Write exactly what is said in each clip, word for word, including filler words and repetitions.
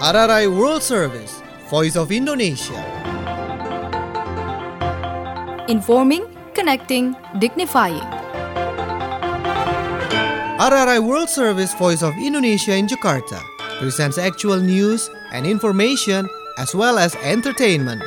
R R I World Service, Voice of Indonesia. Informing, connecting, dignifying. R R I World Service, Voice of Indonesia in Jakarta presents actual news and information as well as entertainment.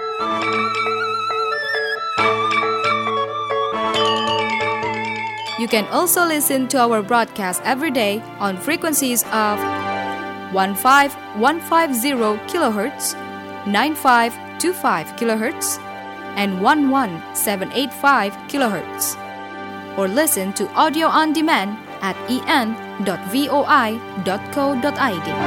You can also listen to our broadcast every day on frequencies of fifteen fifteen kilohertz, ninety-five twenty-five kilohertz, and eleven seven eighty-five kilohertz. Or listen to audio on demand at e n dot voi dot co dot i d.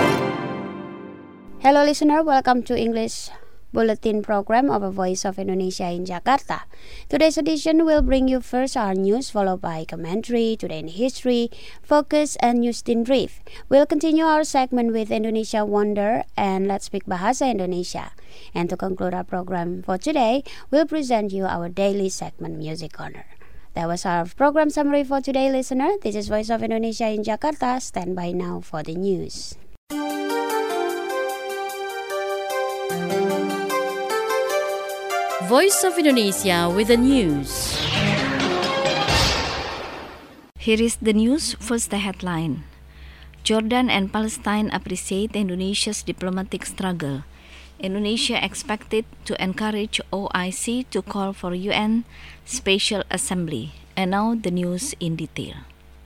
Hello listener, welcome to English Bulletin program of a Voice of Indonesia in Jakarta. Today's edition will bring you first our news, followed by commentary, today in history, focus, and news in brief. We'll continue our segment with Indonesia Wonder and Let's Speak Bahasa Indonesia. And to conclude our program for today, we'll present you our daily segment Music Corner. That was our program summary for today, listener. This is Voice of Indonesia in Jakarta. Stand by now for the news. Voice of Indonesia with the news. Here is the news. First, the headline. Jordan and Palestine appreciate Indonesia's diplomatic struggle. Indonesia expected to encourage O I C to call for U N Special Assembly. And now the news in detail.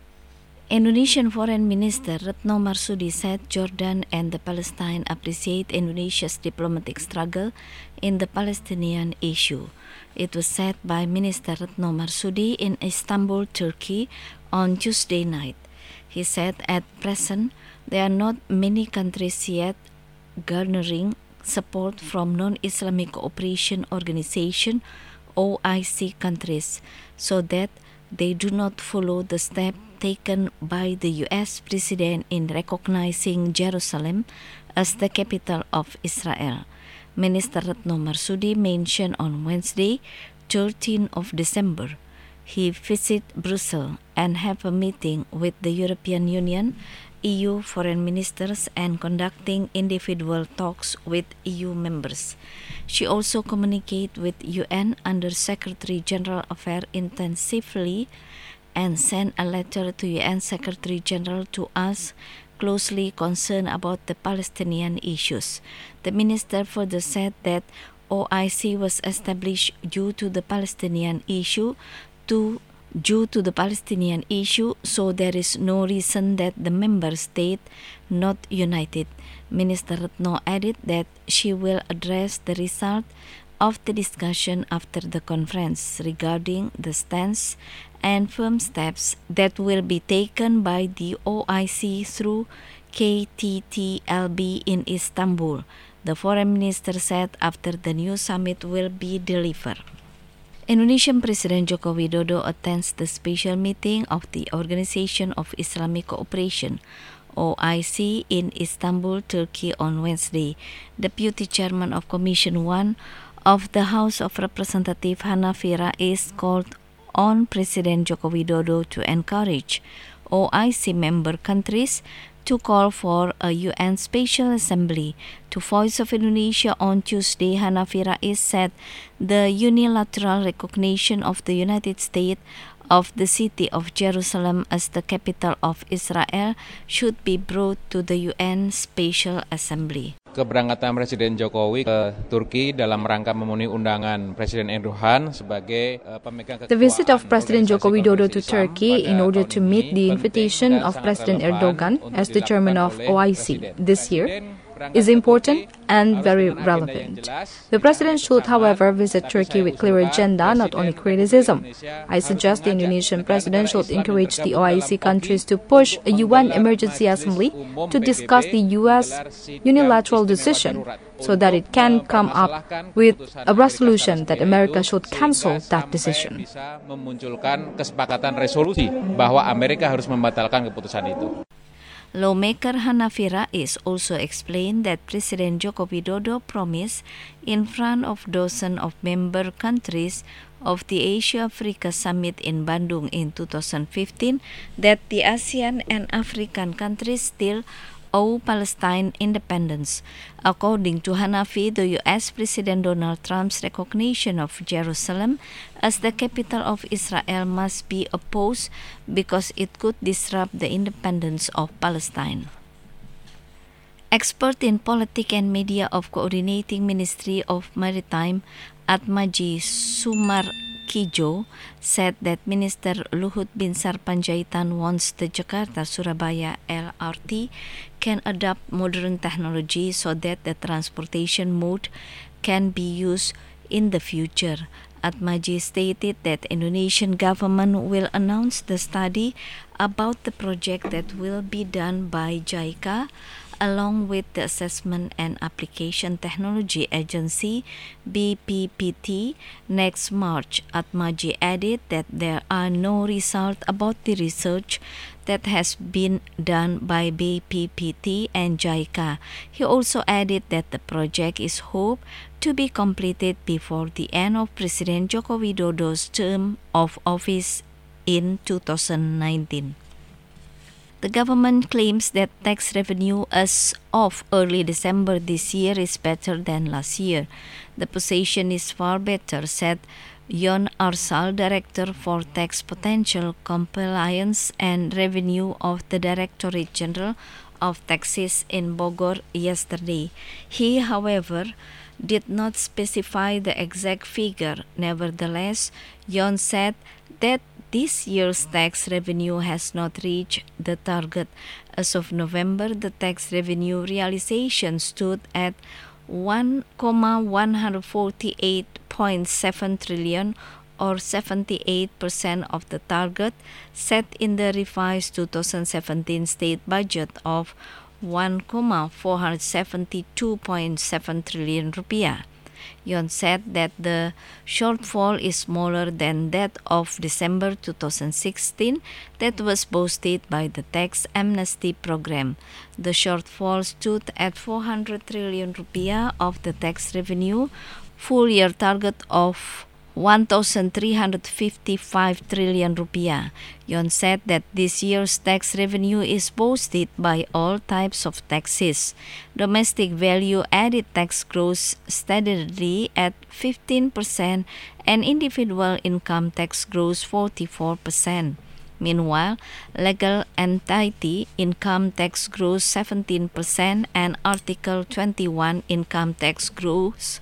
Indonesian Foreign Minister Retno Marsudi said Jordan and the Palestine appreciate Indonesia's diplomatic struggle in the Palestinian issue. It was said by Minister Retno Marsudi in Istanbul, Turkey on Tuesday night. He said at present there are not many countries yet garnering support from non-Islamic Cooperation Organization O I C countries so that they do not follow the step taken by the U S President in recognizing Jerusalem as the capital of Israel. Minister Retno Marsudi mentioned on Wednesday, thirteenth of December, he visited Brussels and have a meeting with the European Union, E U foreign ministers and conducting individual talks with E U members. She also communicated with U N Under-Secretary General Affairs intensively and sent a letter to U N Secretary General to ask closely concerned about the Palestinian issues. The minister further said that O I C was established due to the Palestinian issue to due to the Palestinian issue, so there is no reason that the member state not united. Minister Retno added that she will address the result of the discussion after the conference regarding the stance and firm steps that will be taken by the O I C through K T T L B in Istanbul, the foreign minister said after the new summit will be delivered. Indonesian President Joko Widodo attends the special meeting of the Organization of Islamic Cooperation, O I C, in Istanbul, Turkey on Wednesday. Deputy Chairman of Commission one of the House of Representatives Hanafi Rais called on President Joko Widodo to encourage O I C member countries to call for a U N Special Assembly. To Voice of Indonesia on Tuesday, Hanafi Rais said the unilateral recognition of the United States of the city of Jerusalem as the capital of Israel should be brought to the U N Special Assembly. Keberangkatan Presiden Jokowi ke Turki dalam rangka memenuhi undangan Presiden Erdogan sebagai uh, pemegang kekuasaan. The visit of President Joko Widodo to Turkey in order to meet the invitation of President Erdogan as the chairman of O I C this year is important and very relevant. The president should, however, visit Turkey with clear agenda, not only criticism. I suggest the Indonesian president should encourage the O I C countries to push a U N emergency assembly to discuss the U S unilateral decision so that it can come up with a resolution that America should cancel that decision. Memunculkan kesepakatan resolusi bahwa Amerika harus membatalkan keputusan itu. Lawmaker Hanafi Rais also explained that President Joko Widodo promised in front of dozens of member countries of the Asia-Africa Summit in Bandung in two thousand fifteen that the ASEAN and African countries still owe Palestine independence. According to Hanafi, the U S President Donald Trump's recognition of Jerusalem as the capital of Israel must be opposed because it could disrupt the independence of Palestine. Expert in Politics and Media of Coordinating Ministry of Maritime, Atmaji Sumarkijo, said that Minister Luhut Binsar Panjaitan wants the Jakarta-Surabaya L R T can adopt modern technology so that the transportation mode can be used in the future. Atmaji stated that Indonesian government will announce the study about the project that will be done by JICA along with the Assessment and Application Technology Agency B P P T next March. Atmaji added that there are no results about the research that has been done by B P P T and JICA. He also added that the project is hoped to be completed before the end of President Joko Widodo's term of office in two thousand nineteen. The government claims that tax revenue as of early December this year is better than last year. The position is far better, said Yon Arsal, Director for Tax Potential Compliance and Revenue of the Directorate General of Taxes in Bogor yesterday. He, however, did not specify the exact figure. Nevertheless, Yon said that this year's tax revenue has not reached the target. As of November, the tax revenue realization stood at one thousand one hundred forty-eight point seven trillion or seventy-eight percent of the target set in the revised two thousand seventeen state budget of one thousand four hundred seventy-two point seven trillion rupiah. Yon said that the shortfall is smaller than that of December two thousand sixteen that was boosted by the tax amnesty program. The shortfall stood at four hundred trillion rupiah of the tax revenue full year target of one thousand three hundred fifty-five trillion rupiah. Yon said that this year's tax revenue is boosted by all types of taxes. Domestic value-added tax grows steadily at fifteen percent and individual income tax grows forty-four percent. Meanwhile, legal entity income tax grows seventeen percent and Article twenty-one income tax grows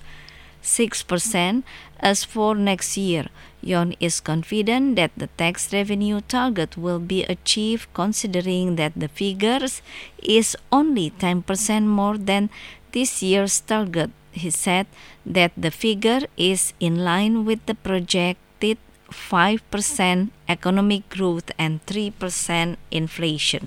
six percent. As for next year, Yon is confident that the tax revenue target will be achieved considering that the figures is only ten percent more than this year's target. He said that the figure is in line with the projected five percent economic growth and three percent inflation.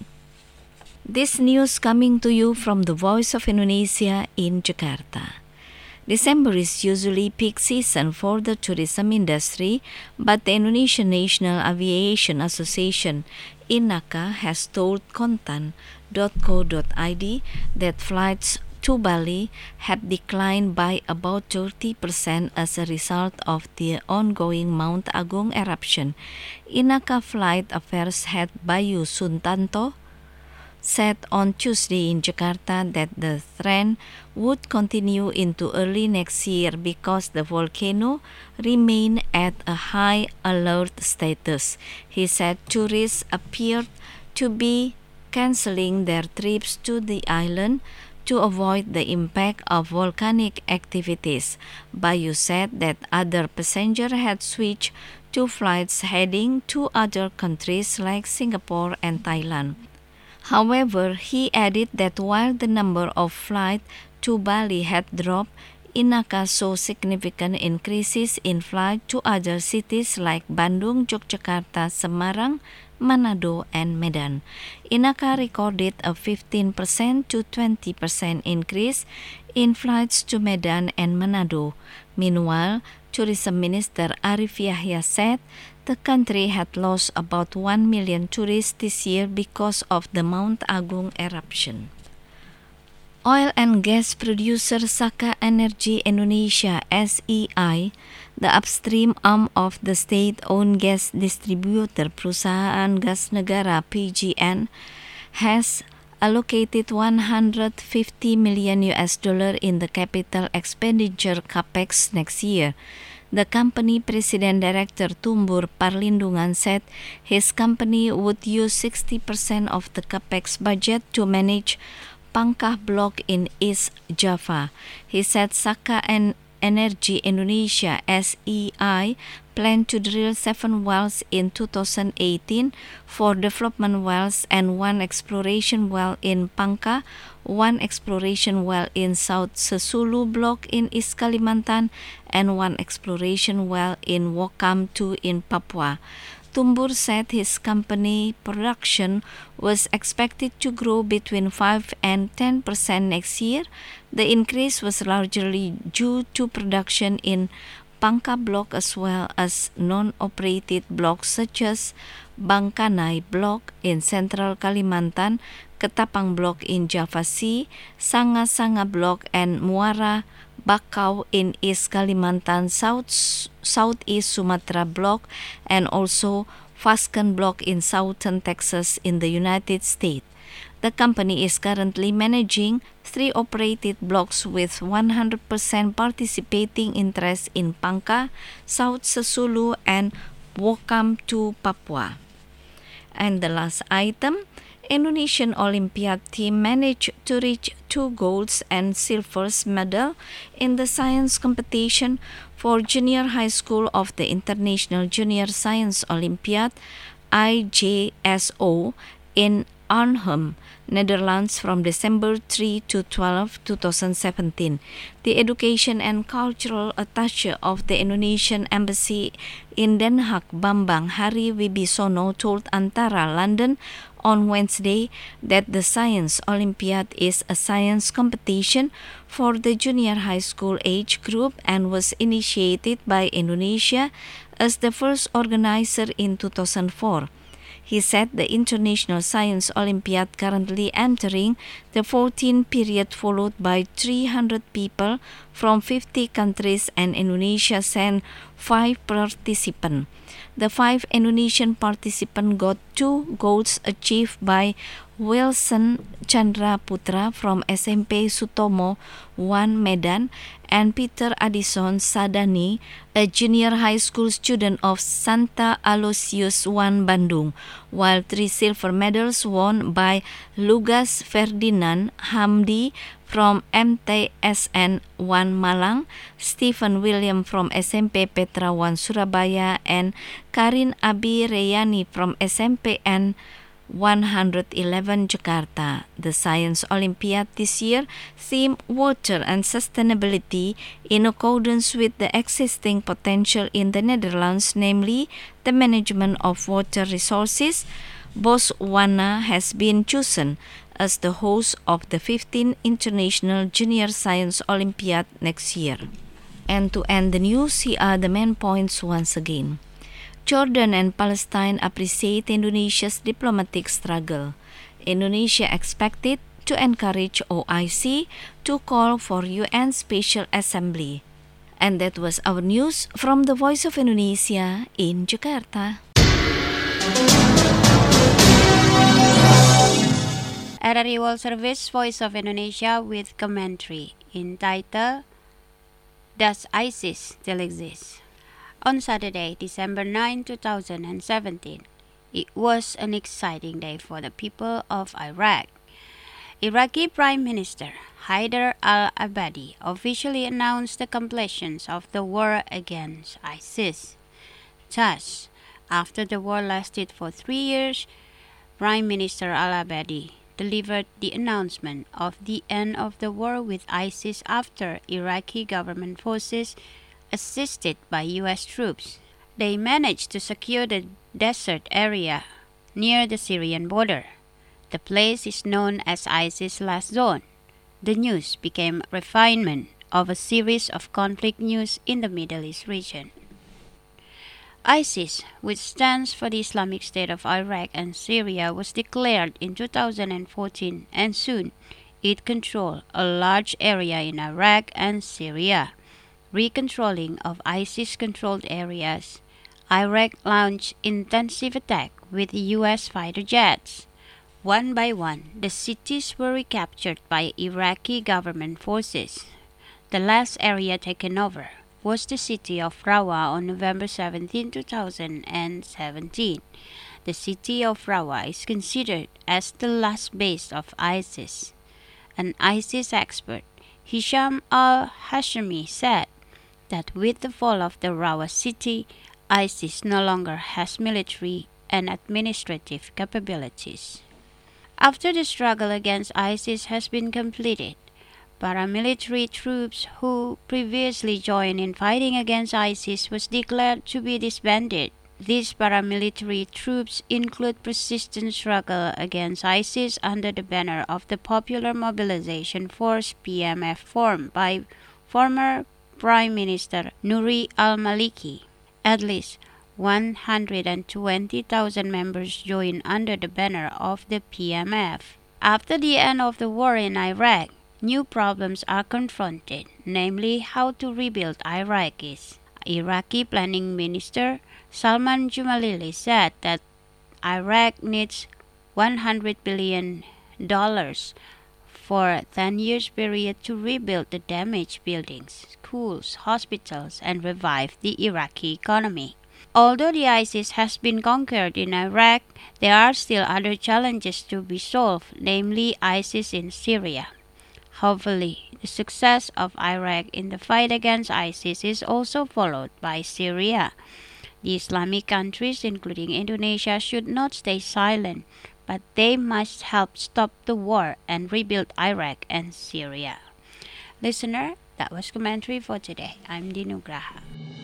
This news coming to you from the Voice of Indonesia in Jakarta. December is usually peak season for the tourism industry, but the Indonesian National Aviation Association (INACA) has told Kontan dot co dot I D that flights to Bali have declined by about thirty percent as a result of the ongoing Mount Agung eruption. INACA Flight Affairs head Bayu Suntanto said on Tuesday in Jakarta that the trend would continue into early next year because the volcano remained at a high alert status. He said tourists appeared to be canceling their trips to the island to avoid the impact of volcanic activities. Bayu said that other passengers had switched to flights heading to other countries like Singapore and Thailand. However, he added that while the number of flights to Bali had dropped, INACA saw significant increases in flights to other cities like Bandung, Yogyakarta, Semarang, Manado, and Medan. INACA recorded a fifteen percent to twenty percent increase in flights to Medan and Manado. Meanwhile, Tourism Minister Arif Yahya said the country had lost about one million tourists this year because of the Mount Agung eruption. Oil and gas producer Saka Energy Indonesia S E I, the upstream arm of the state-owned gas distributor Perusahaan Gas Negara P G N, has allocated one hundred fifty million U S dollar in the capital expenditure capex next year. The company president director Tumbur Parlindungan said his company would use sixty percent of the capex budget to manage Pangkah Block in East Java. He said Saka and Energy Indonesia S E I planned to drill seven wells in two thousand eighteen, four development wells and one exploration well in Pangkah, one exploration well in South Sesulu Block in East Kalimantan, and one exploration well in Wokam two in Papua. Tumbur said his company production was expected to grow between five and ten percent next year. The increase was largely due to production in Pangkah Block as well as non-operated blocks such as Bangkanai Block in Central Kalimantan, Ketapang Block in Java Sea, Sanga-Sanga Block and Muara Bakau in East Kalimantan, South Southeast Sumatra Block, and also Fasken Block in southern Texas in the United States. The company is currently managing three operated blocks with one hundred percent participating interest in Pangkah, South Sesulu, and Wokam two Papua. And the last item, Indonesian Olympiad team managed to reach two golds and silver medal in the science competition for junior high school of the International Junior Science Olympiad I J S O in Arnhem, Netherlands from December third to twelfth, twenty seventeen. The Education and Cultural Attaché of the Indonesian Embassy in Den Haag, Bambang Hari Wibisono, told Antara London on Wednesday that the Science Olympiad is a science competition for the junior high school age group and was initiated by Indonesia as the first organizer in two thousand four. He said the International Science Olympiad currently entering the fourteenth period followed by three hundred people from fifty countries, and Indonesia sent five participants. The five Indonesian participants got two golds achieved by Wilson Chandra Putra from S M P Sutomo one Medan and Peter Addison Sadani, a junior high school student of Santa Aloysius one Bandung, while three silver medals won by Lugas Ferdinand Hamdi from M T S N one Malang, Stephen William from S M P Petra one Surabaya, and Karin Abi Reyani from S M P N one eleven Jakarta. The Science Olympiad this year themed water and sustainability in accordance with the existing potential in the Netherlands, namely the management of water resources. Botswana has been chosen as the host of the fifteenth International Junior Science Olympiad next year. And to end the news, here are the main points once again. Jordan and Palestine appreciate Indonesia's diplomatic struggle. Indonesia expected to encourage O I C to call for U N Special Assembly. And that was our news from the Voice of Indonesia in Jakarta. R R I World Service, Voice of Indonesia with commentary entitled Does ISIS Still Exist? On Saturday, December ninth, two thousand seventeen, it was an exciting day for the people of Iraq. Iraqi Prime Minister Haider al-Abadi officially announced the completion of the war against ISIS. Thus, after the war lasted for three years, Prime Minister al-Abadi delivered the announcement of the end of the war with ISIS after Iraqi government forces, assisted by U S troops, they managed to secure the desert area near the Syrian border. The place is known as ISIS Last Zone. The news became a refinement of a series of conflict news in the Middle East region. ISIS, which stands for the Islamic State of Iraq and Syria, was declared in two thousand fourteen, and soon it controlled a large area in Iraq and Syria. Recontrolling of ISIS-controlled areas, Iraq launched intensive attack with U S fighter jets. One by one, the cities were recaptured by Iraqi government forces. The last area taken over was the city of Rawa on November seventeenth, two thousand seventeen. The city of Rawa is considered as the last base of ISIS. An ISIS expert, Hisham al-Hashimi, said that with the fall of the Rawa city, ISIS no longer has military and administrative capabilities. After the struggle against ISIS has been completed, paramilitary troops who previously joined in fighting against ISIS was declared to be disbanded. These paramilitary troops include persistent struggle against ISIS under the banner of the Popular Mobilization Force P M F formed by former Prime Minister Nouri al-Maliki. At least one hundred twenty thousand members joined under the banner of the P M F. After the end of the war in Iraq, new problems are confronted, namely how to rebuild Iraqis. Iraqi Planning Minister Salman Jumalili said that Iraq needs one hundred billion dollars for a ten years period to rebuild the damaged buildings, schools, hospitals, and revive the Iraqi economy. Although the ISIS has been conquered in Iraq, there are still other challenges to be solved, namely ISIS in Syria. Hopefully, the success of Iraq in the fight against ISIS is also followed by Syria. The Islamic countries, including Indonesia, should not stay silent, but they must help stop the war and rebuild Iraq and Syria. Listener, that was commentary for today. I'm Dinugraha.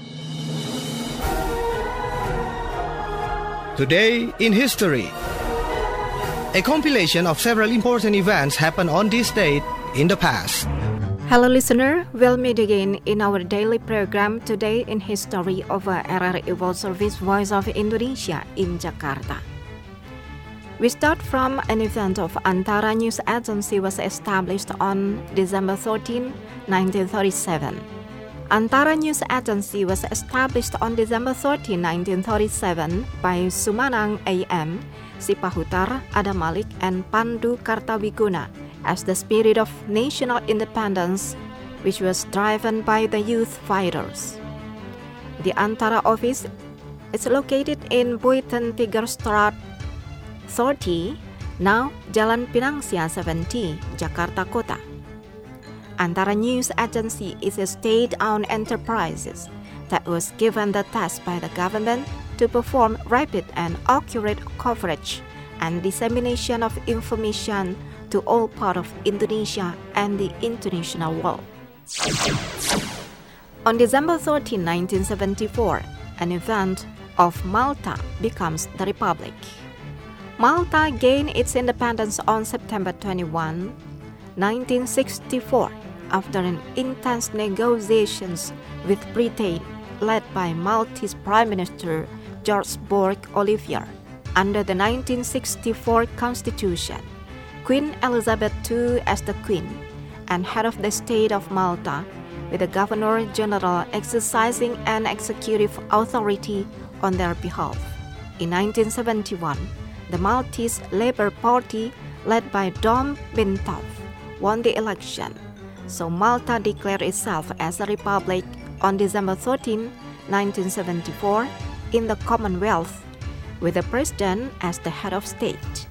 Today in History. A compilation of several important events happened on this date in the past. Hello listener, we'll meet again in our daily program Today in History of R R I World Service Voice of Indonesia in Jakarta. We start from an event of Antara News Agency was established on December thirteenth, nineteen thirty-seven. Antara News Agency was established on December thirteenth, nineteen thirty-seven by Sumanang A M, Sipahutar, Adam Malik, and Pandu Kartawiguna as the spirit of national independence, which was driven by the youth fighters. The Antara office is located in Buiten Tigerstraat thirty, now Jalan Pinangsia seventy, Jakarta Kota. Antara News Agency is a state-owned enterprise that was given the task by the government to perform rapid and accurate coverage and dissemination of information to all parts of Indonesia and the international world. On December thirteenth, nineteen seventy-four, an event of Malta becomes the Republic. Malta gained its independence on September twenty-first, nineteen sixty-four, after an intense negotiations with Britain led by Maltese Prime Minister George Borg-Olivier. Under the nineteen sixty-four Constitution, Queen Elizabeth the Second as the Queen and head of the state of Malta, with the Governor-General exercising an executive authority on their behalf. In nineteen seventy-one, the Maltese Labour Party, led by Dom Bintov, won the election, so Malta declared itself as a republic on December thirteenth, nineteen seventy-four, in the Commonwealth, with the President as the head of state.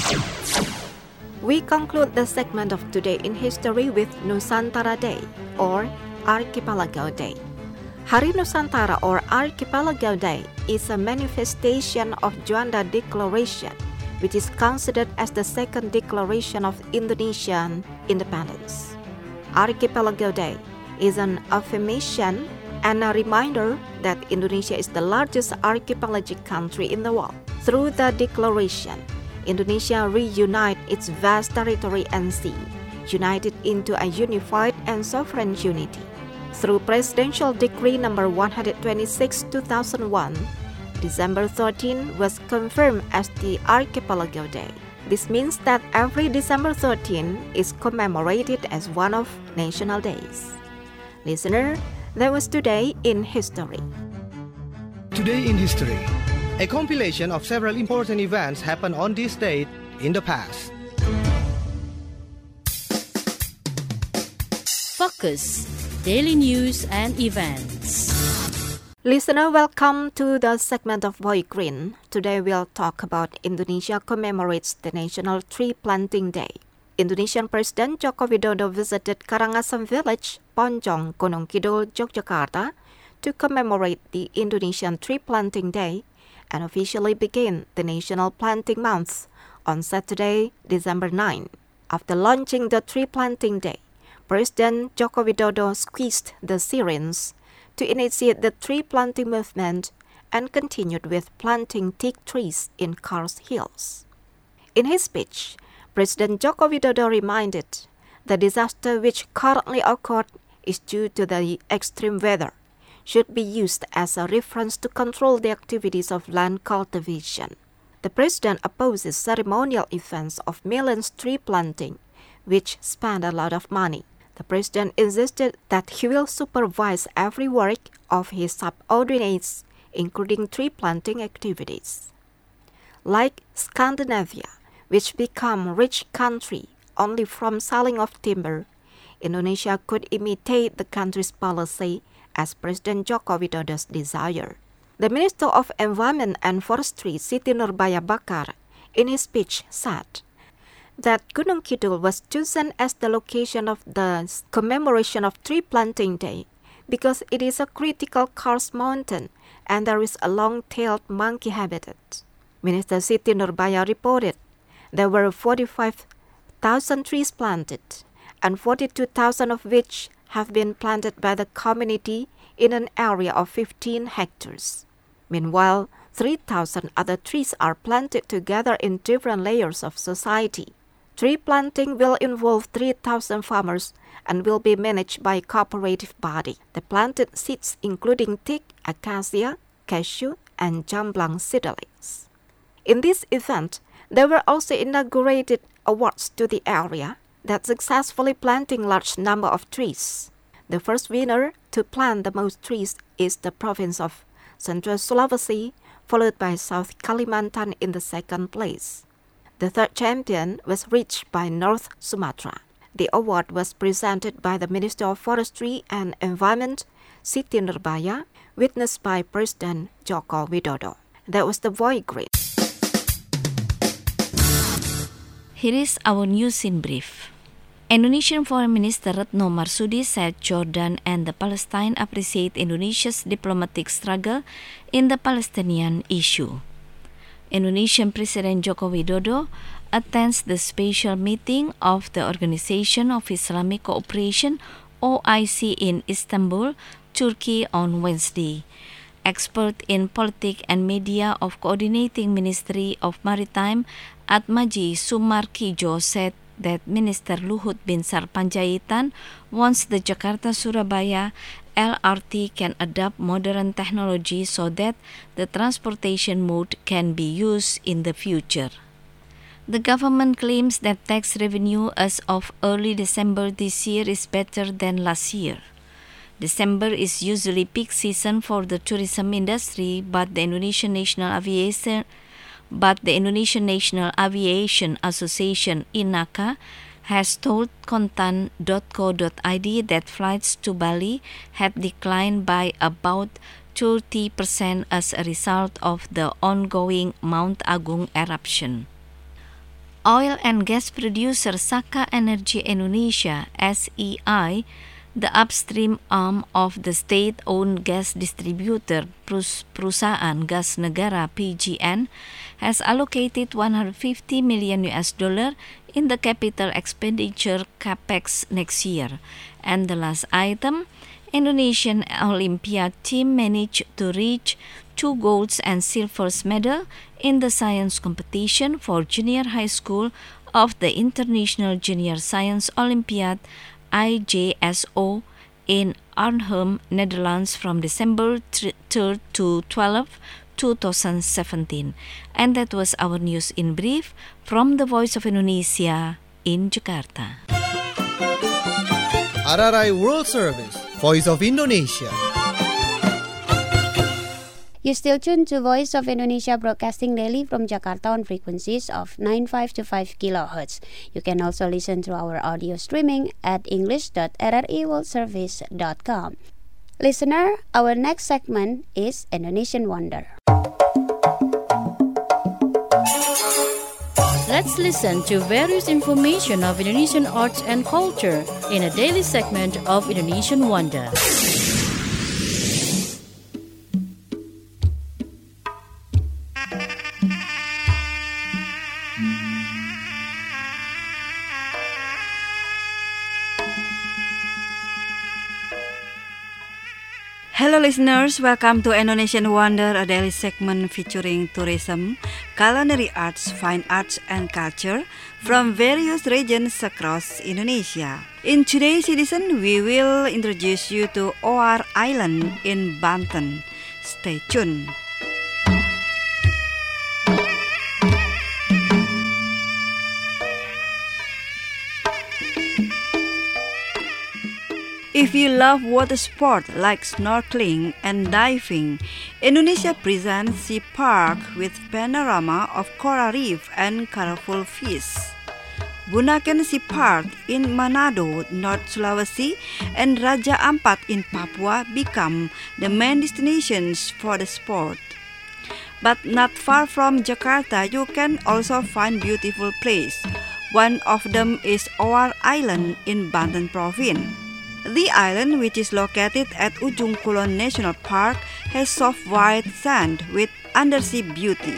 We conclude the segment of Today in History with Nusantara Day, or Archipelago Day. Hari Nusantara, or Archipelago Day, is a manifestation of Juanda Declaration, which is considered as the second declaration of Indonesian independence. Archipelago Day is an affirmation and a reminder that Indonesia is the largest archipelagic country in the world. Through the declaration, Indonesia reunited its vast territory and sea, united into a unified and sovereign unity. Through Presidential Decree number one hundred twenty-six, two thousand one, December thirteenth was confirmed as the Archipelago Day. This means that every December thirteenth is commemorated as one of national days. Listener, that was Today in History. Today in History. A compilation of several important events happened on this date in the past. Focus, daily news and events. Listener, welcome to the segment of Voice Green. Today we'll talk about Indonesia commemorates the National Tree Planting Day. Indonesian President Joko Widodo visited Karangasem Village, Ponjong, Gunung Kidul, Yogyakarta to commemorate the Indonesian Tree Planting Day and officially begin the National Planting Month on Saturday, December ninth. After launching the Tree Planting Day, President Joko Widodo squeezed the sirens to initiate the tree planting movement and continued with planting teak trees in Kars Hills. In his speech, President Joko Widodo reminded the disaster which currently occurred is due to the extreme weather, should be used as a reference to control the activities of land cultivation. The President opposes ceremonial events of millions tree planting, which spend a lot of money. The President insisted that he will supervise every work of his subordinates, including tree planting activities. Like Scandinavia, which became a rich country only from selling of timber, Indonesia could imitate the country's policy as President Joko Widodo's desire. The Minister of Environment and Forestry, Siti Nurbaya Bakar, in his speech said that Gunung Kidul was chosen as the location of the commemoration of Tree Planting Day because it is a critical karst mountain and there is a long-tailed monkey habitat. Minister Siti Nurbaya reported there were forty-five thousand trees planted, and forty-two thousand of which have been planted by the community in an area of fifteen hectares. Meanwhile, three thousand other trees are planted together in different layers of society. Tree planting will involve three thousand farmers and will be managed by a cooperative body. The planted seeds including teak, acacia, cashew, and jamblang seedlings. In this event, there were also inaugurated awards to the area that successfully planting large number of trees. The first winner to plant the most trees is the province of Central Sulawesi, followed by South Kalimantan in the second place. The third champion was reached by North Sumatra. The award was presented by the Minister of Forestry and Environment, Siti Nurbaya, witnessed by President Joko Widodo. That was the Voice Green. Here is our news in brief. Indonesian Foreign Minister Retno Marsudi said Jordan and the Palestine appreciate Indonesia's diplomatic struggle in the Palestinian issue. Indonesian President Joko Widodo attends the special meeting of the Organization of Islamic Cooperation O I C in Istanbul, Turkey on Wednesday. Expert in politics and media of Coordinating Ministry of Maritime Atmaji Sumarkijo said that Minister Luhut Binsar Panjaitan wants the Jakarta-Surabaya L R T can adopt modern technology so that the transportation mode can be used in the future. The government claims that tax revenue as of early December this year is better than last year. December is usually peak season for the tourism industry, but the Indonesian National Aviation but the Indonesian National Aviation Association I N A C A has told kontan dot co dot I D that flights to Bali had declined by about thirty percent as a result of the ongoing Mount Agung eruption. Oil and gas producer Saka Energy Indonesia S E I, the upstream arm of the state-owned gas distributor Perusahaan Gas Negara P G N, has allocated one hundred fifty million U S dollar in the capital expenditure capex next year. And the last item, Indonesian Olympiad team managed to reach two golds and silver medal in the science competition for junior high school of the International Junior Science Olympiad I J S O in Arnhem, Netherlands from December third to twelfth, twenty seventeen. And that was our news in brief from the Voice of Indonesia in Jakarta. R R I World Service, Voice of Indonesia. You still tuned to Voice of Indonesia broadcasting daily from Jakarta on frequencies of ninety-five to five kilohertz. You can also listen to our audio streaming at english dot r r i world service dot com. Listener, our next segment is Indonesian Wonder. Let's listen to various information of Indonesian arts and culture in a daily segment of Indonesian Wonder. Hello listeners, welcome to Indonesian Wonder, a daily segment featuring tourism, culinary arts, fine arts and culture from various regions across Indonesia. In today's edition, we will introduce you to O R Island in Banten. Stay tuned. If you love water sport like snorkeling and diving, Indonesia presents Sea Park with panorama of coral reef and colorful fish. Bunaken Sea Park in Manado, North Sulawesi, and Raja Ampat in Papua become the main destinations for the sport. But not far from Jakarta, you can also find beautiful places. One of them is O R Island in Banten Province. The island, which is located at Ujung Kulon National Park, has soft white sand with undersea beauty.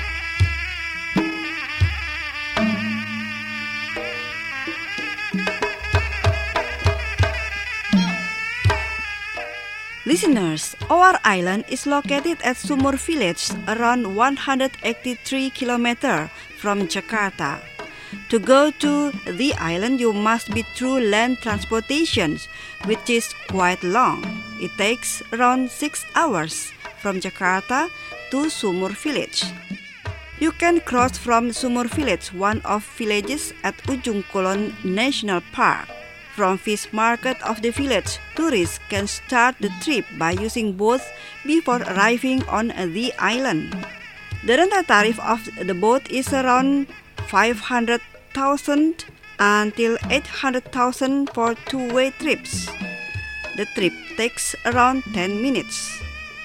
Listeners, O R Island is located at Sumur Village, around one hundred eighty-three kilometers from Jakarta. To go to the island, you must be through land transportation, which is quite long. It takes around six hours from Jakarta to Sumur Village. You can cross from Sumur Village, one of villages at Ujung Kulon National Park. From fish market of the village, tourists can start the trip by using boats before arriving on the island. The rental tariff of the boat is around five hundred thousand until eight hundred thousand for two-way trips. The trip takes around ten minutes.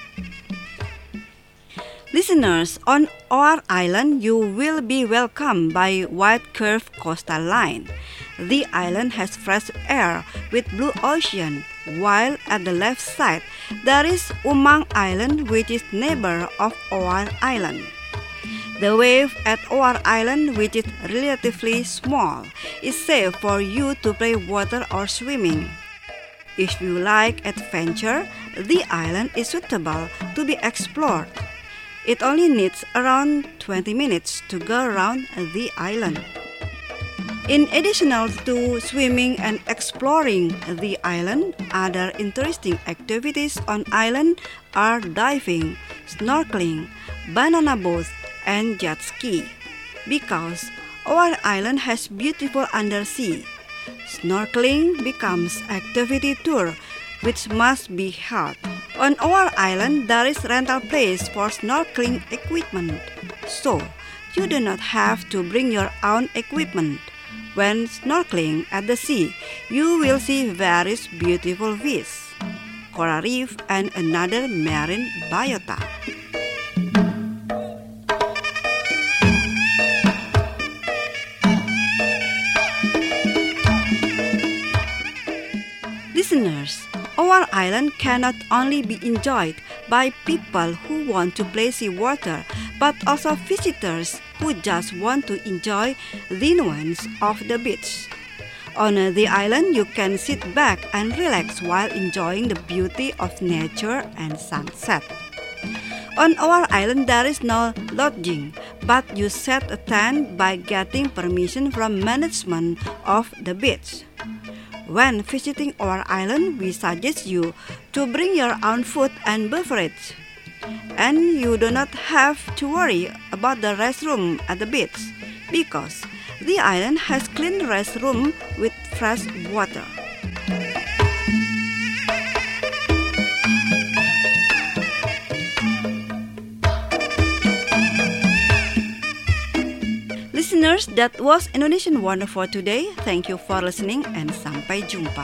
Listeners, on O R Island, you will be welcomed by wide curved coastal line. The island has fresh air with blue ocean, while at the left side, there is Umang Island, which is neighbor of O R Island. The wave at O R Island, which is relatively small, is safe for you to play water or swimming. If you like adventure, the island is suitable to be explored. It only needs around twenty minutes to go around the island. In addition to swimming and exploring the island, other interesting activities on island are diving, snorkeling, banana boats, and jet ski. Because O R Island has beautiful undersea, snorkeling becomes activity tour which must be held. On O R Island, there is rental place for snorkeling equipment, so you do not have to bring your own equipment. When snorkeling at the sea, you will see various beautiful fish, coral reef, and another marine biota. Listeners, O R Island cannot only be enjoyed by people who want to play seawater, but also visitors who just want to enjoy the nuance of the beach. On the island, you can sit back and relax while enjoying the beauty of nature and sunset. On O R Island, there is no lodging, but you set a tent by getting permission from management of the beach. When visiting O R Island, we suggest you to bring your own food and beverage. And you do not have to worry about the restroom at the beach, because the island has clean restroom with fresh water. listeners, that was Indonesian Wonder for today. Thank you for listening and sampai jumpa.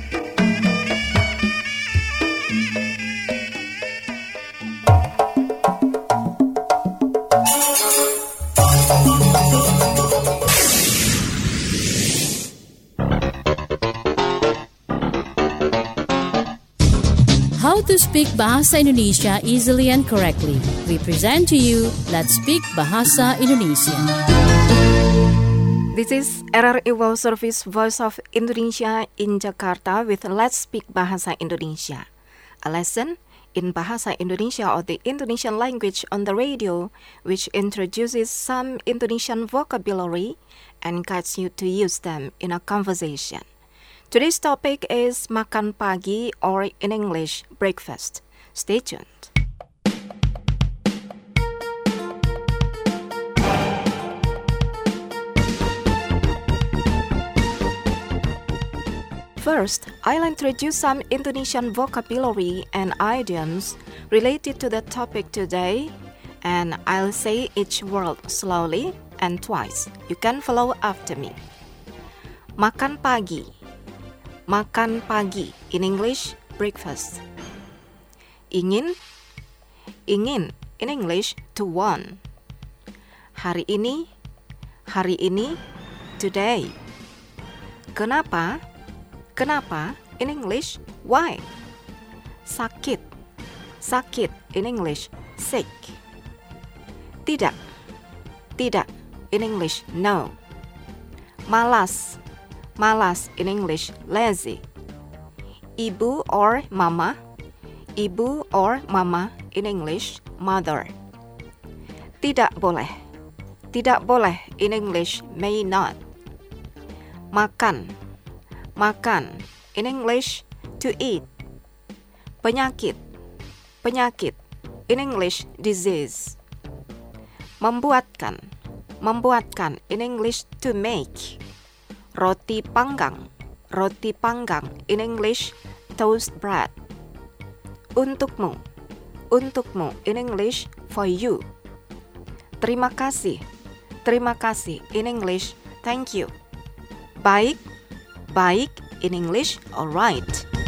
How to speak Bahasa Indonesia easily and correctly. We present to you Let's Speak Bahasa Indonesia. This is R R I World Service Voice of Indonesia in Jakarta with Let's Speak Bahasa Indonesia, a lesson in Bahasa Indonesia or the Indonesian language on the radio, which introduces some Indonesian vocabulary and guides you to use them in a conversation. Today's topic is makan pagi, or in English, breakfast. Stay tuned. First, I'll introduce some Indonesian vocabulary and idioms related to the topic today, and I'll say each word slowly and twice. You can follow after me. Makan pagi. Makan pagi, in English, breakfast. Ingin, ingin, in English, to want. Hari ini, hari ini, today. Kenapa, kenapa, in English, why. Sakit, sakit, in English, sick. Tidak, tidak, in English, no. Malas, malas, in English, lazy. Ibu or mama, ibu or mama, in English, mother. Tidak boleh, tidak boleh, in English, may not. Makan, makan, in English, to eat. Penyakit, penyakit, in English, disease. Membuatkan, membuatkan, in English, to make. Roti panggang, roti panggang, in English, toast bread. Untukmu, untukmu, in English, for you. Terima kasih, terima kasih, in English, thank you. Baik, baik, in English, alright.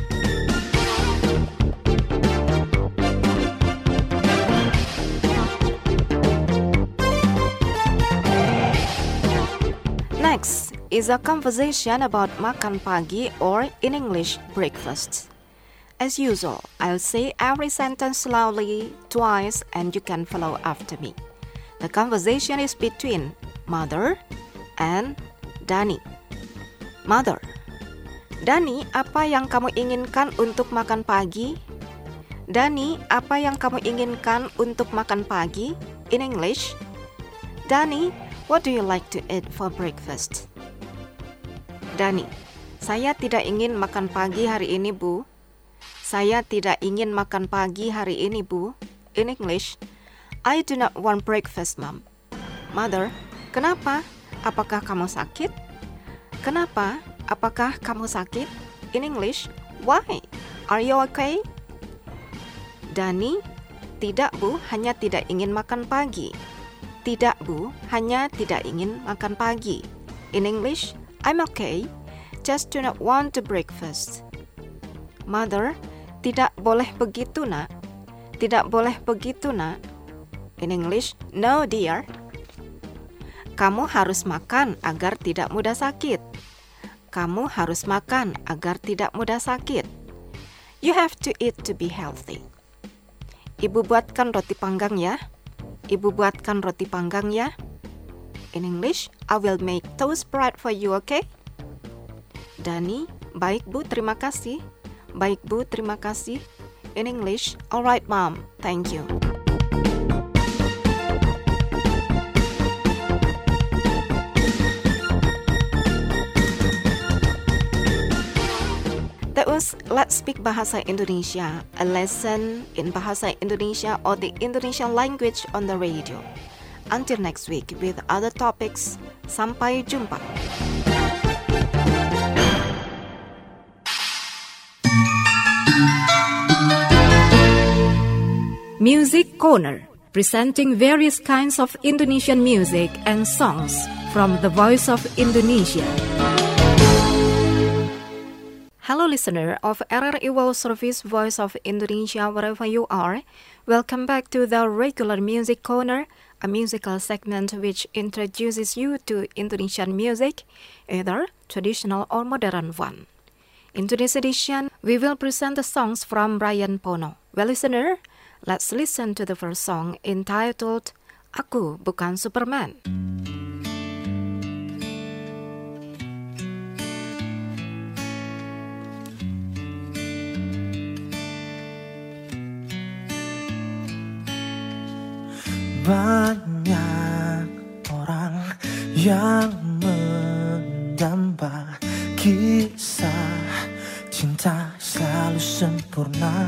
Next is a conversation about makan pagi, or in English, breakfast. As usual, I'll say every sentence slowly, twice, and you can follow after me. The conversation is between Mother and Dani. Mother, Dani, apa yang kamu inginkan untuk makan pagi? Dani, apa yang kamu inginkan untuk makan pagi? In English, Dani, what do you like to eat for breakfast? Dani, saya tidak ingin makan pagi hari ini, Bu. Saya tidak ingin makan pagi hari ini, Bu. In English, I do not want breakfast, Mom. Mother, kenapa? Apakah kamu sakit? Kenapa? Apakah kamu sakit? In English, why? Are you okay? Dani, tidak, Bu, hanya tidak ingin makan pagi. Tidak, Bu, hanya tidak ingin makan pagi. In English, I'm okay, just do not want to breakfast. Mother, tidak boleh begitu, Nak. Tidak boleh begitu, Nak. In English, no, dear. Kamu harus makan agar tidak mudah sakit. Kamu harus makan agar tidak mudah sakit. You have to eat to be healthy. Ibu buatkan roti panggang ya. Ibu buatkan roti panggang ya. In English, I will make toast bread for you, okay? Dani, baik Bu, terima kasih. Baik Bu, terima kasih. In English, alright Mom, thank you. That was Let's Speak Bahasa Indonesia, a lesson in Bahasa Indonesia or the Indonesian language on the radio. Until next week with other topics, sampai jumpa. Music Corner. presenting various kinds of Indonesian music and songs from the Voice of Indonesia. Hello listener of R R I World Service Voice of Indonesia wherever you are. Welcome back to the regular Music Corner, a musical segment which introduces you to Indonesian music, either traditional or modern one. In today's edition, we will present the songs from Ryan Pono. Well listener, let's listen to the first song entitled Aku Bukan Superman. Banyak orang yang mendamba kisah cinta selalu sempurna,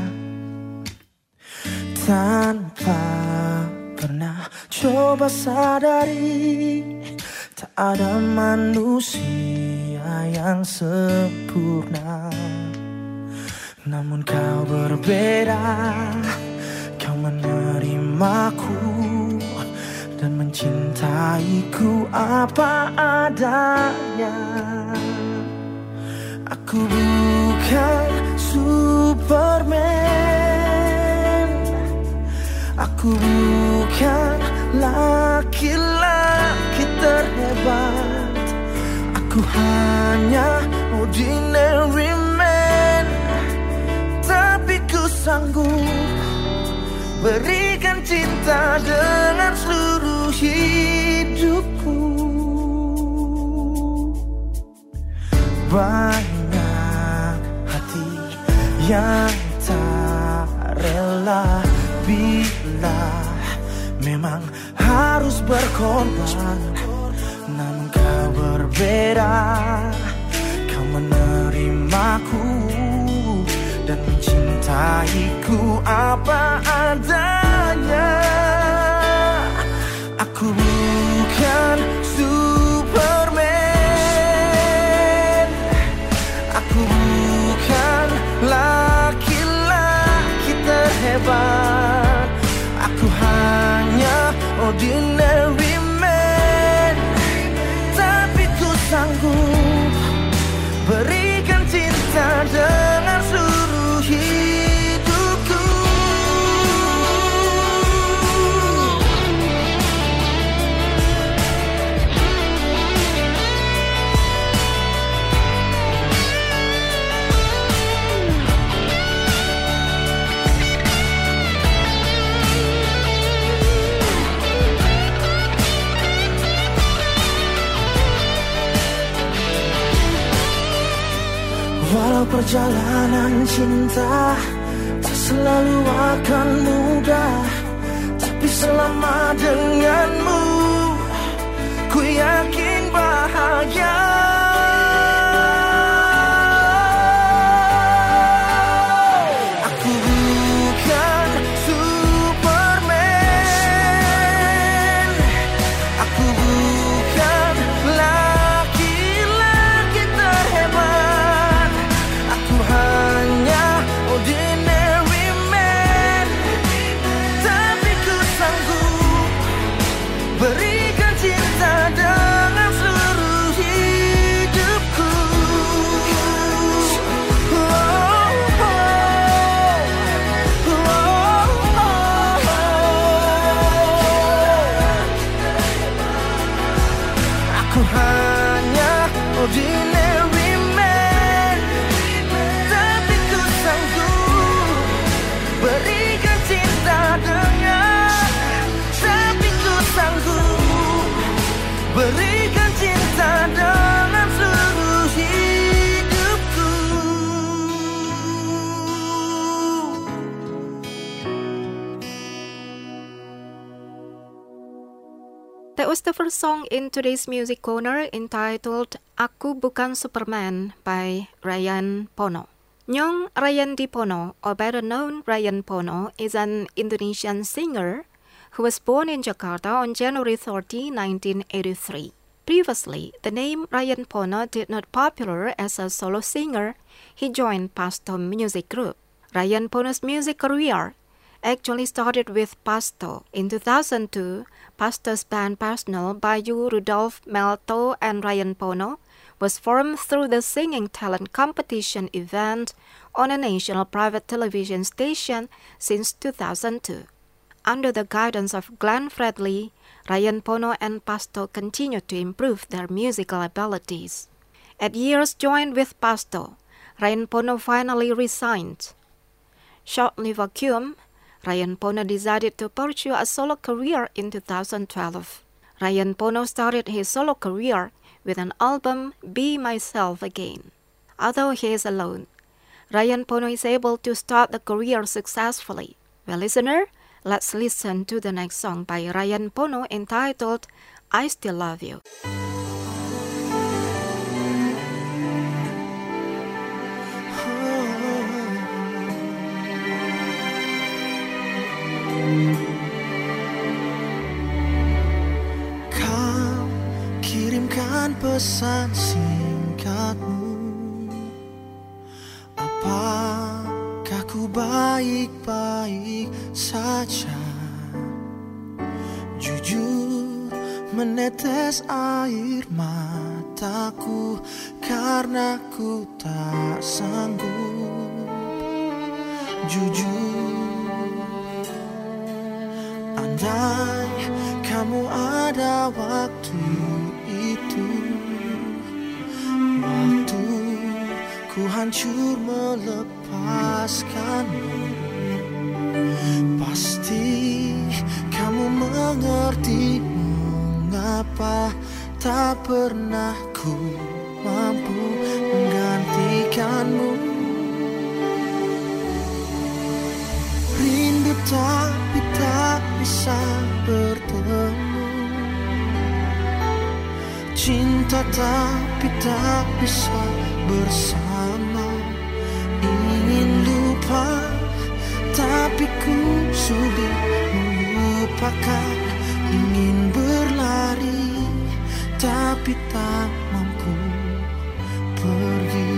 tanpa pernah coba sadari tak ada manusia yang sempurna. Namun kau berbeda, kau menerimaku dan mencintaiku apa adanya. Aku bukan Superman, aku bukan laki-laki terhebat, aku hanya ordinary man. Tapi ku sanggup berikan cinta dengan seluruh hidupku. Banyak hati yang tak rela bila memang harus berkorban. Namun kau berbeda, kau menerimaku dan mencintaiku apa adanya. Aku bukan Superman, aku bukan laki-laki terhebat, aku hanya ordinary man. Tapi ku sanggup berikan cinta dengan seluruh hidupku. Walau perjalanan cinta tak selalu akan mudah, tapi selama denganmu ku yakin bahagia. Aku bukan Superman, aku bukan laki-laki terhebat, aku hanya ordinary man. Tapi ku sanggup berikan cinta dengan seluruh hidupku. Oh, oh, oh, oh, oh. Aku hanya ordinary man, tapi ku sanggup berikan cinta dengan, tapi ku sanggup berikan cinta dengan seluruh hidupku. That was the first song in today's music corner entitled Aku Bukan Superman by Ryan Pono. Nyong Rayandi Pono, or better known Ryan Pono, is an Indonesian singer who was born in Jakarta on January thirtieth, nineteen eighty-three. Previously, the name Ryan Pono did not popular as a solo singer. He joined Pastom Music Group. Ryan Pono's music career actually started with Pasto. In two thousand two, Pasto's band Personal by you, Rudolf Melto and Ryan Pono was formed through the singing talent competition event on a national private television station since two thousand two. Under the guidance of Glenn Fredly, Ryan Pono and Pasto continued to improve their musical abilities. At years joined with Pasto, Ryan Pono finally resigned. Shortly vacuum, Ryan Pono decided to pursue a solo career in two thousand twelve. Ryan Pono started his solo career with an album, Be Myself Again. Although he is alone, Ryan Pono is able to start the career successfully. Well, listener, let's listen to the next song by Ryan Pono entitled, I Still Love You. Kau kirimkan pesan singkatmu, apakah ku baik-baik saja? Jujur menetes air mataku karena ku tak sanggup. Jujur, andai kamu ada waktu itu, waktu ku hancur melepaskanmu, pasti kamu mengerti mengapa tak pernah ku mampu menggantikanmu. Rindu tapi tak bisa bertemu, cinta tapi tak bisa bersama. Ingin lupa tapi ku sulit melupakan. Ingin berlari tapi tak mampu pergi.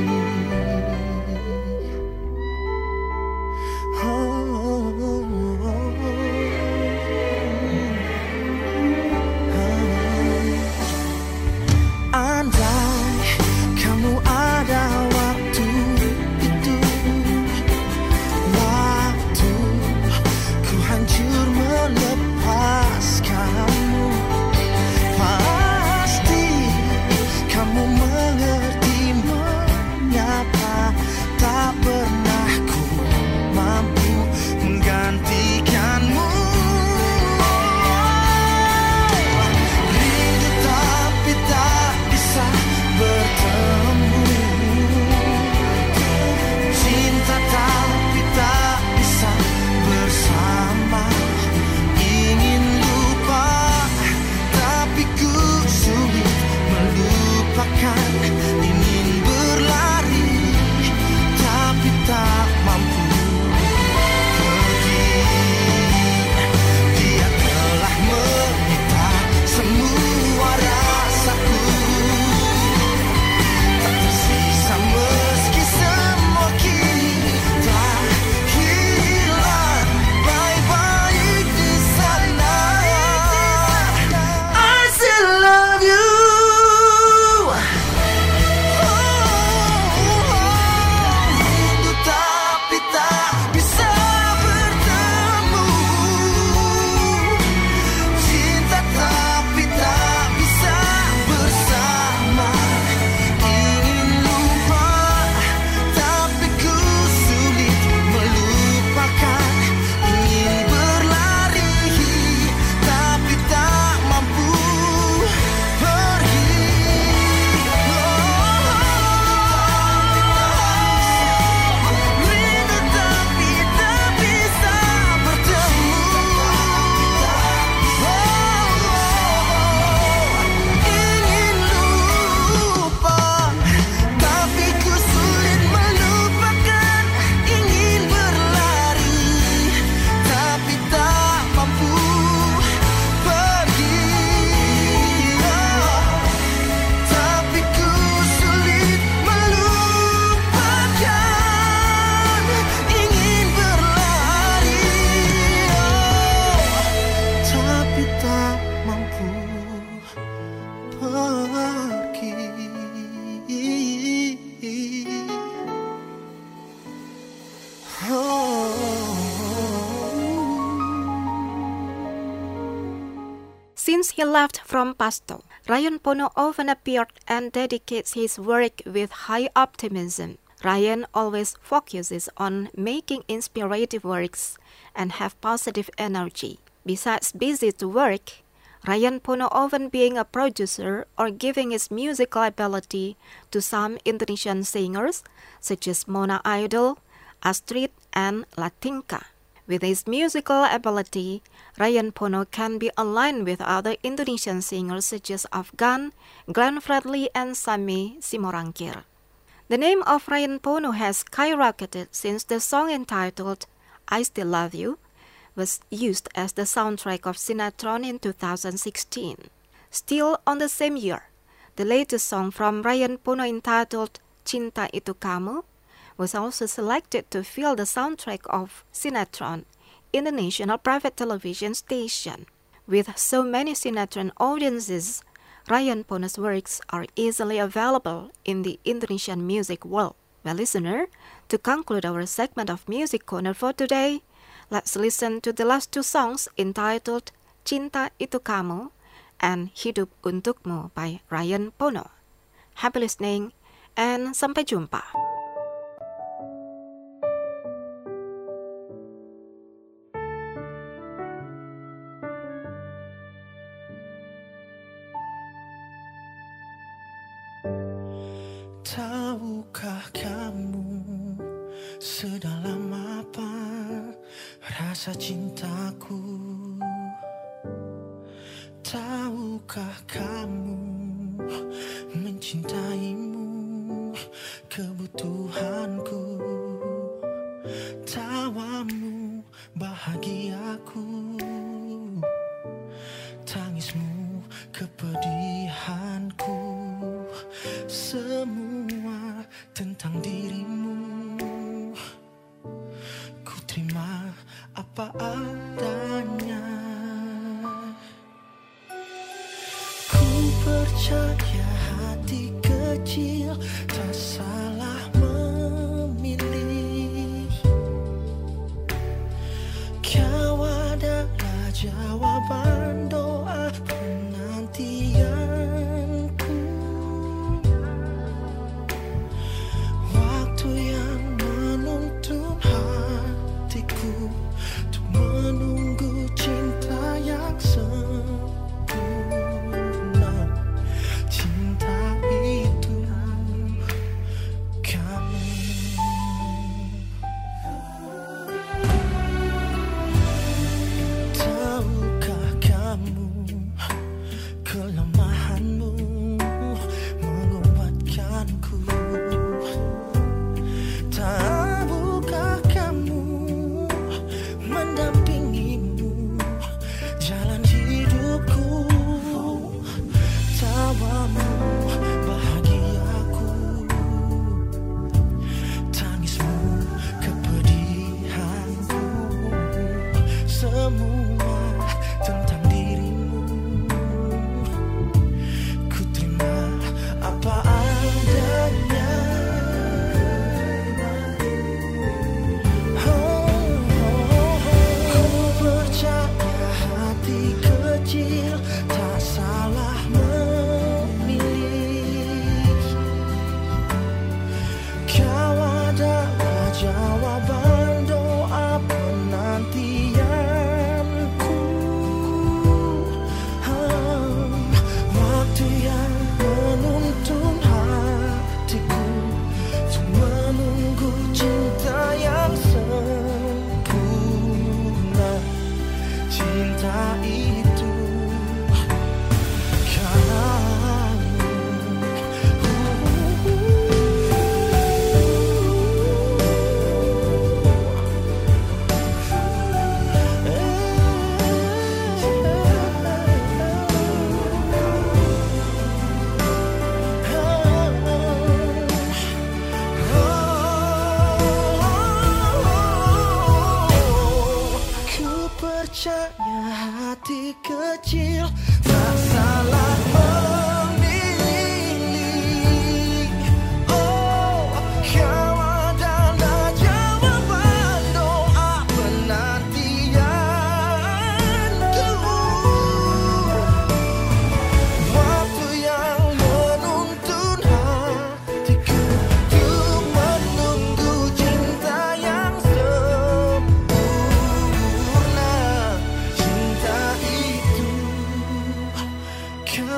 Since he left from Pasto, Ryan Pono often appeared and dedicates his work with high optimism. Ryan always focuses on making inspirative works and have positive energy. Besides busy to work, Ryan Pono often being a producer or giving his musical ability to some Indonesian singers such as Mona Idol, Astrid, and Latinka. With his musical ability, Ryan Pono can be aligned with other Indonesian singers such as Afgan, Glenn Fredly, and Sammy Simorangkir. The name of Ryan Pono has skyrocketed since the song entitled I Still Love You was used as the soundtrack of Sinetron in two thousand sixteen. Still on the same year, the latest song from Ryan Pono entitled Cinta Itu Kamu was also selected to fill the soundtrack of Sinetron in the national private television station. With so many Sinetron audiences, Ryan Pono's works are easily available in the Indonesian music world. Well, listener, to conclude our segment of Music Corner for today, let's listen to the last two songs entitled Cinta Itu Kamu and Hidup Untukmu by Ryan Pono. Happy listening and sampai jumpa. Tahukah kamu sedalam apa rasa cintaku? Tahukah kamu mencintaimu kebutuhanku? Tawamu bahagiaku, tangismu kepedihanku. Semua tentang dirimu ku terima apa adanya. Ku percaya hati kecil tak salah memilih. Kau adalah jawaban doa penantianku. Waktu yang menuntun hatiku untuk menunggu cinta yang sempurna. Cinta itu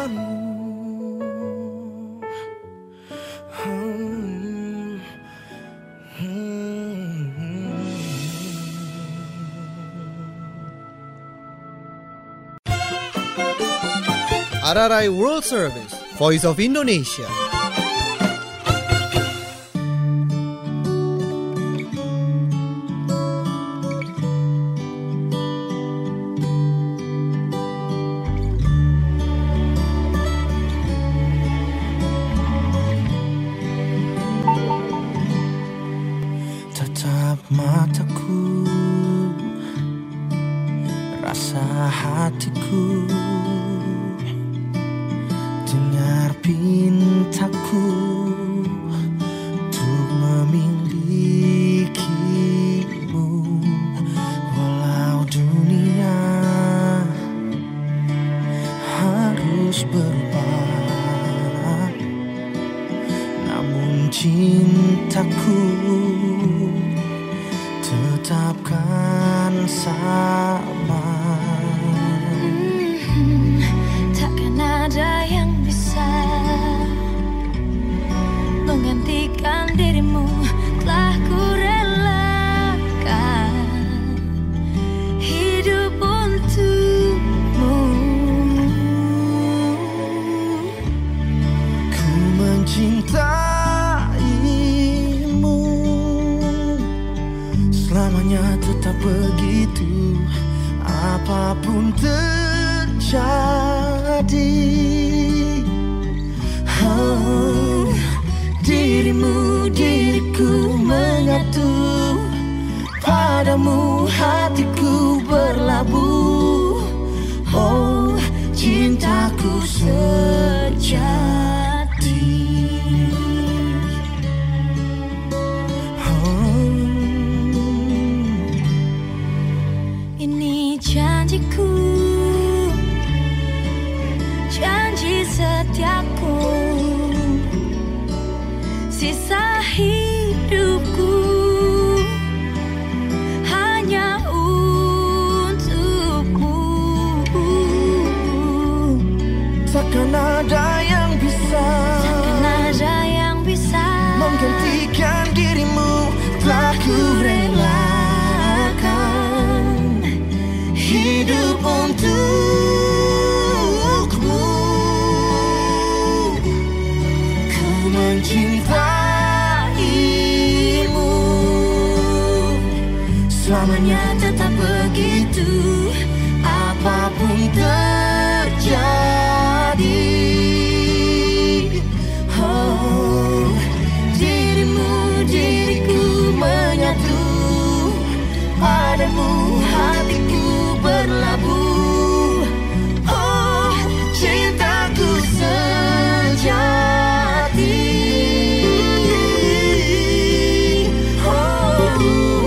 denganmu. Hmm, hmm, hmm. R R I World Service, Voice of Indonesia. Tatap mataku, rasa hatiku, dengar pintaku untuk memilikimu. Walau dunia harus berubah, namun cintaku tetapkan sama. Hmm, takkan ada yang bisa menggantikan dirimu. Telah ku relakan hidup untukmu. Ku mencintaimu, selamanya tetap begitu, apapun terjadi. Oh, dirimu, diriku menyatu, padamu hatiku berlabuh. Oh, cintaku sejati. Ini janjiku, janji setiaku, sisa hidupku hanya untukmu. Takkan ada yang bisa, takkan ada yang bisa menggantikan dirimu. Telah ku relakan hidup untukmu. Ku mencintaimu, selamanya tetap begitu, apapun terjadi. Oh, dirimu, diriku menyatu, padamu hatiku berlabuh. Oh, cintaku sejati. Oh,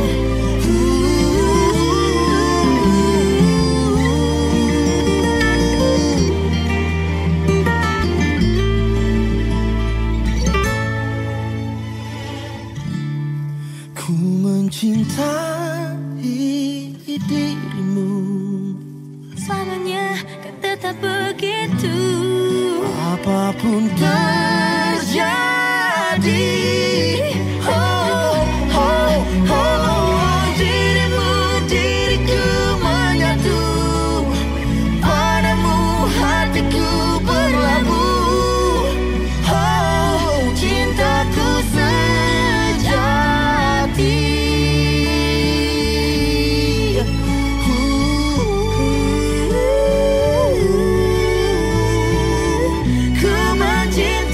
ku mencintai dirimu, selamanya kan tetap begitu, apapun terjadi. Oh, oh, oh, dirimu, diriku menyatu, padamu hatiku berlabuh. Oh, cintaku sejati. Ku mencintai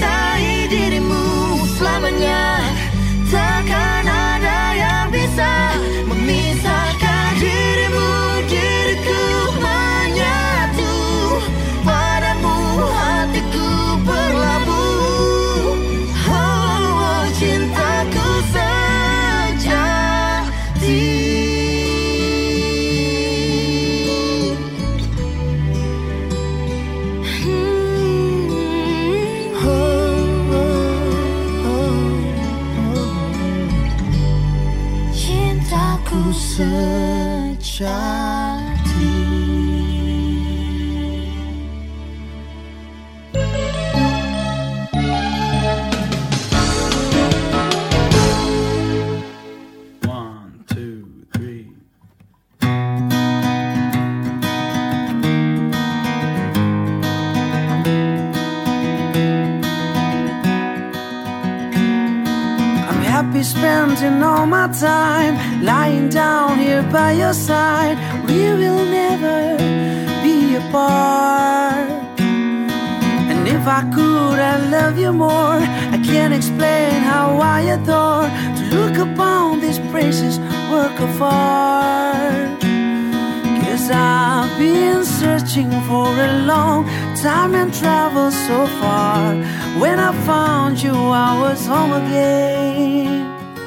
spending all my time lying down here by your side. We will never be apart. And if I could, I'd love you more. I can't explain how I adore to look upon this precious work of art. 'Cause I've been searching for a long time and traveled so far. When I found you, I was home again.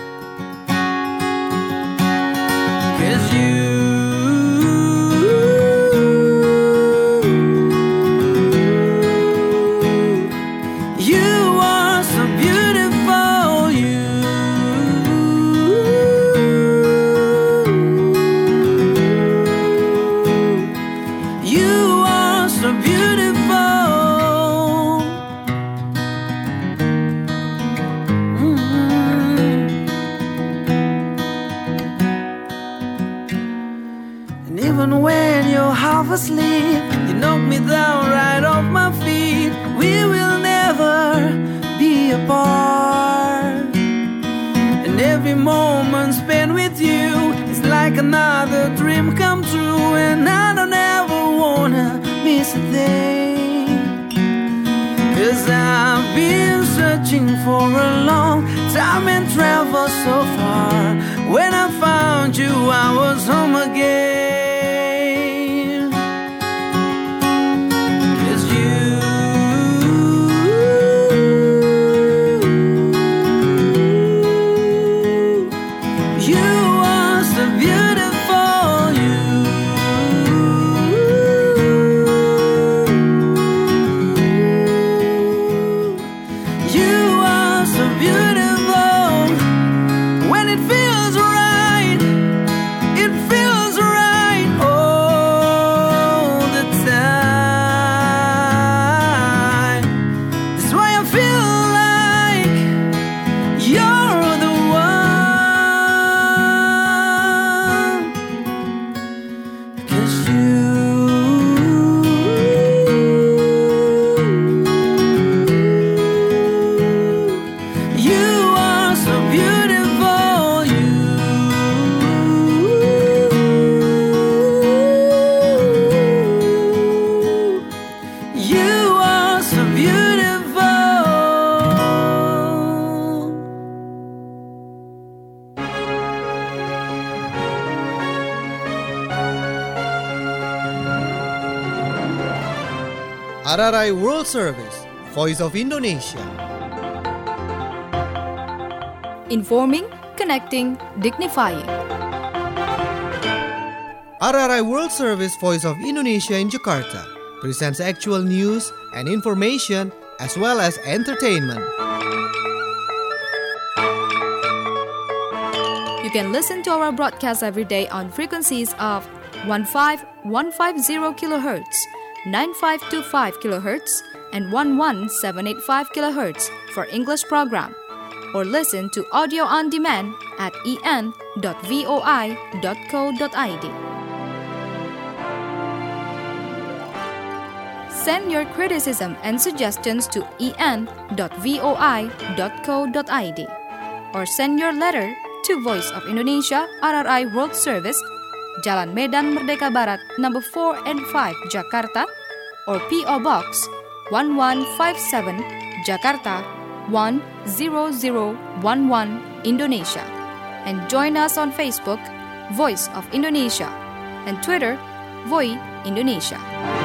'Cause you asleep, you knock me down right off my feet. We will never be apart. And every moment spent with you is like another dream come true. And I don't ever wanna miss a thing. 'Cause I've been searching for a long time and traveled so far. When I found you, I was home again. R R I World Service, Voice of Indonesia. Informing, connecting, dignifying. R R I World Service, Voice of Indonesia in Jakarta presents actual news and information as well as entertainment. You can listen to our broadcast every day on frequencies of fifteen fifty kilohertz, ninety-five twenty-five kilohertz, and eleven seven eighty-five kilohertz for English program. Or listen to audio on demand at e n dot voi dot co dot i d. Send your criticism and suggestions to e n dot voi dot co dot i d or send your letter to Voice of Indonesia R R I World Service, Jalan Medan Merdeka Barat, number four and five, Jakarta, or P O Box one one five seven, Jakarta one zero zero one one, Indonesia. And join us on Facebook, Voice of Indonesia, and Twitter, Voi Indonesia.